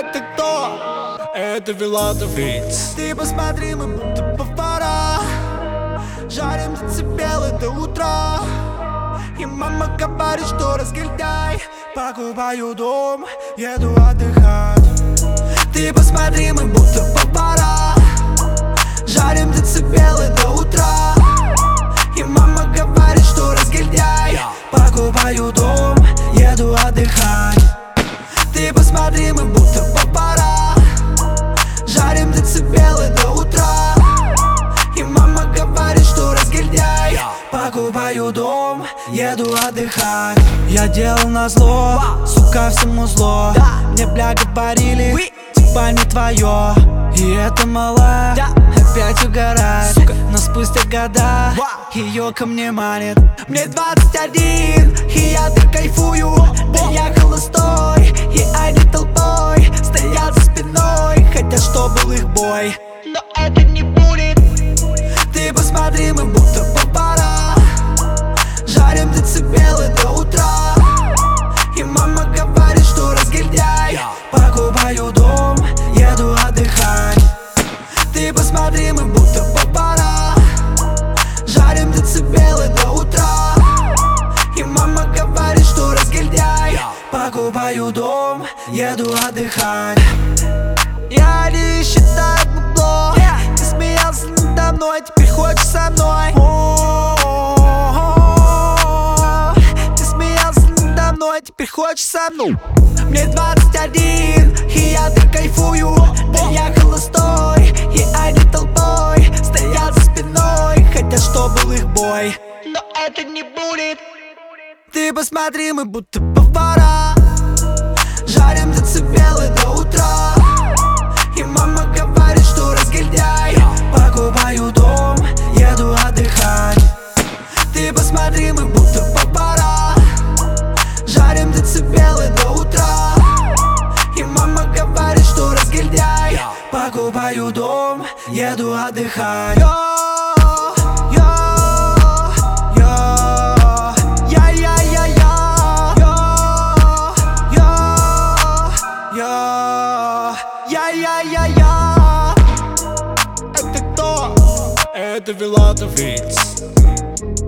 Это кто? Это Вилатов Риц. Ты посмотри, мы будто повара, жарим децибелы до утра. И мама говорит, что разгильдяй. Покупаю дом, еду отдыхать. Ты посмотри, мы будто повара, жарим децибелы до утра. И мама говорит, что разгильдяй. Покупаю дом, еду отдыхать. Ты посмотри, мы будто повара, жарим децибелы до утра. И мама говорит, что разгильдяй. Покупаю дом, еду отдыхать. Я делал назло, сука, всему зло. Мне бля говорили, типа не твое. И это мала опять угорает, но спустя года ее ко мне манит. Мне 21, и я так кайфую. Да я холостой, и они толпой стоят за спиной, хотя что был их бой, но это не будет. Ты посмотри, мы будто повара, жарим децибелы до утра. И мама говорит, что разгильдяй. Покупаю дом, еду отдыхать. Ты посмотри, мы будто повара, жарим децибелы до утра. И мама говорит, что разгильдяй. Покупаю дом, еду отдыхать. Я не считаю бабло. Ты смеялся надо мной, теперь хочешь со мной. Ты смеялся надо мной, теперь хочешь со мной. Мне 21, и я так кайфую. Да я холостой, и они толпой стоят за спиной, хотя что был их бой, но это не будет. Ты посмотри, мы будто повара, жарим децибелы до утра. И мама говорит, что разгильдяй. Покупаю дом, еду отдыхать. Ты посмотри, мы будто повара, жарим децибелы до утра. И мама говорит, что разгильдяй. Покупаю дом, еду отдыхать. Это кто? Это Вилатов Риц.